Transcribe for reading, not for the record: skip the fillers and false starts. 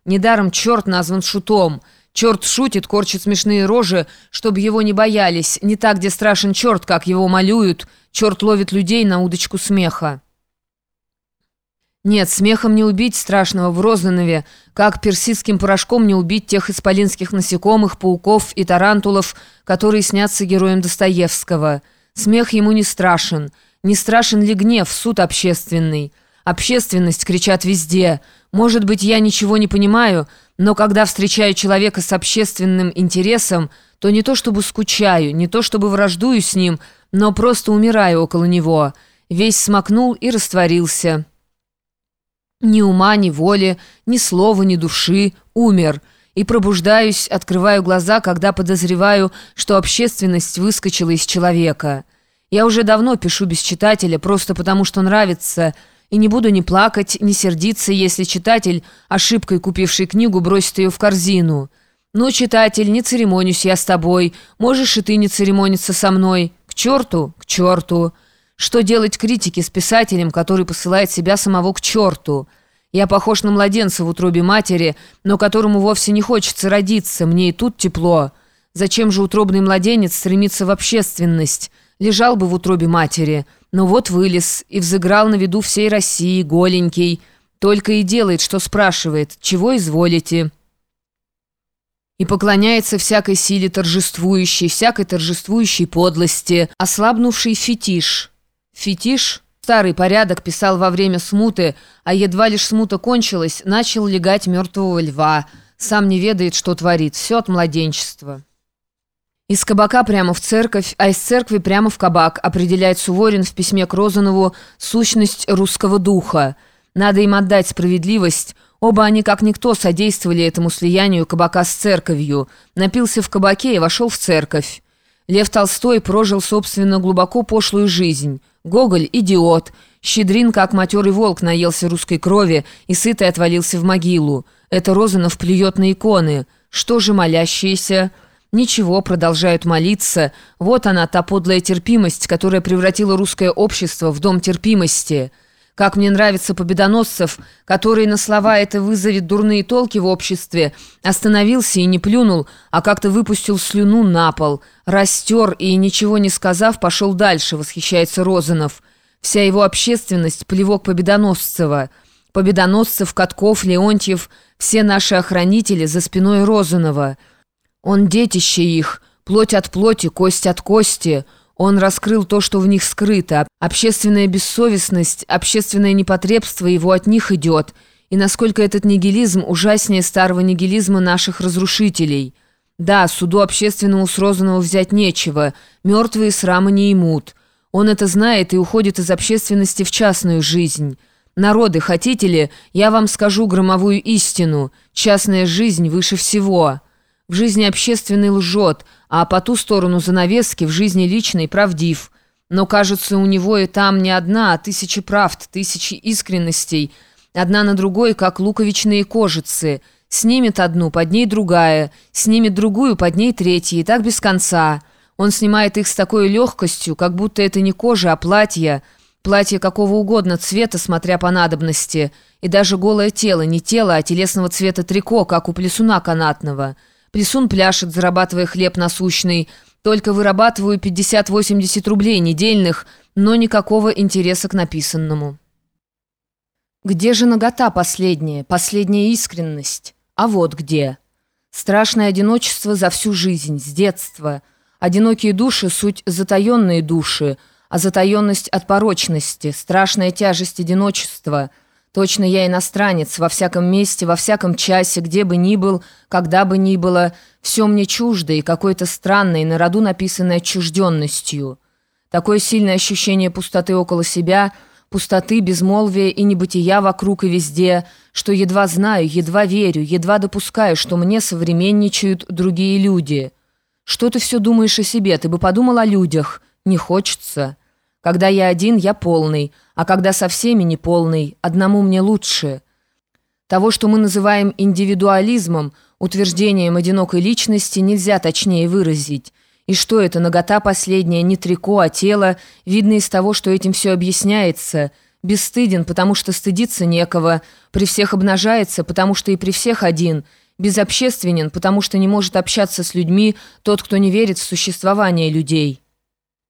Недаром черт назван шутом. Черт шутит, корчит смешные рожи, чтобы его не боялись. Не так, где страшен черт, как его малюют. Черт ловит людей на удочку смеха. Нет, смехом не убить страшного в Розанове, как персидским порошком не убить тех исполинских насекомых, пауков и тарантулов, которые снятся героям Достоевского. Смех ему не страшен. Не страшен ли гнев, суд общественный? Общественность кричат везде. Может быть, я ничего не понимаю, но когда встречаю человека с общественным интересом, то не то чтобы скучаю, не то чтобы враждую с ним, но просто умираю около него. Весь смакнул и растворился. Ни ума, ни воли, ни слова, ни души, умер. И пробуждаюсь, открываю глаза, когда подозреваю, что общественность выскочила из человека. Я уже давно пишу без читателя, просто потому что нравится, и не буду ни плакать, ни сердиться, если читатель, ошибкой купивший книгу, бросит ее в корзину. «Ну, читатель, не церемонюсь я с тобой, можешь и ты не церемониться со мной. К черту, к черту». Что делать критике с писателем, который посылает себя самого к черту? Я похож на младенца в утробе матери, но которому вовсе не хочется родиться, мне и тут тепло. Зачем же утробный младенец стремится в общественность? Лежал бы в утробе матери, но вот вылез и взыграл на виду всей России, голенький. Только и делает, что спрашивает, чего изволите? И поклоняется всякой силе торжествующей, всякой торжествующей подлости, ослабнувший фетиш. Фетиш, старый порядок, писал во время смуты, а едва лишь смута кончилась, начал легать мертвого льва. Сам не ведает, что творит, все от младенчества. Из кабака прямо в церковь, а из церкви прямо в кабак, определяет Суворин в письме к Розанову сущность русского духа. Надо им отдать справедливость. Оба они, как никто, содействовали этому слиянию кабака с церковью. Напился в кабаке и вошел в церковь. Лев Толстой прожил, собственно, глубоко пошлую жизнь. Гоголь – идиот. Щедрин, как матерый волк, наелся русской крови и сытый отвалился в могилу. Это Розанов плюет на иконы. Что же молящиеся? Ничего, продолжают молиться. Вот она, та подлая терпимость, которая превратила русское общество в дом терпимости. Как мне нравится Победоносцев, который на слова это вызовет дурные толки в обществе, остановился и не плюнул, а как-то выпустил слюну на пол, растер и, ничего не сказав, пошел дальше, восхищается Розанов. Вся его общественность – плевок Победоносцева. Победоносцев, Катков, Леонтьев – все наши охранители за спиной Розанова. Он детище их, плоть от плоти, кость от кости. Он раскрыл то, что в них скрыто. Общественная бессовестность, общественное непотребство его от них идет. И насколько этот нигилизм ужаснее старого нигилизма наших разрушителей. Да, суду общественному с Розанову взять нечего. Мертвые срама не имут. Он это знает и уходит из общественности в частную жизнь. Народы, хотите ли, я вам скажу громовую истину. Частная жизнь выше всего. В жизни общественной лжет, а по ту сторону занавески в жизни личной правдив. Но, кажется, у него и там не одна, а тысячи правд, тысячи искренностей. Одна на другой, как луковичные кожицы. Снимет одну, под ней другая, снимет другую, под ней третья, и так без конца. Он снимает их с такой легкостью, как будто это не кожа, а платье. Платье какого угодно цвета, смотря по надобности. И даже голое тело, не тело, а телесного цвета трико, как у плясуна канатного. Плясун пляшет, зарабатывая хлеб насущный. Только вырабатываю 50-80 рублей недельных, но никакого интереса к написанному. Где же нагота последняя, последняя искренность? А вот где. Страшное одиночество за всю жизнь, с детства. Одинокие души – суть затаенные души, а затаенность от порочности, страшная тяжесть одиночества – точно я иностранец, во всяком месте, во всяком часе, где бы ни был, когда бы ни было, все мне чуждо и какой-то странной, на роду написанной отчужденностью. Такое сильное ощущение пустоты около себя, пустоты, безмолвия и небытия вокруг и везде, что едва знаю, едва верю, едва допускаю, что мне современничают другие люди. Что ты все думаешь о себе? Ты бы подумал о людях. Не хочется. Когда я один, я полный, а когда со всеми не полный, одному мне лучше. Того, что мы называем индивидуализмом, утверждением одинокой личности, нельзя точнее выразить. И что это, нагота последняя, не трико, а тело, видно из того, что этим все объясняется. Бесстыден, потому что стыдиться некого, при всех обнажается, потому что и при всех один, безобщественен, потому что не может общаться с людьми тот, кто не верит в существование людей».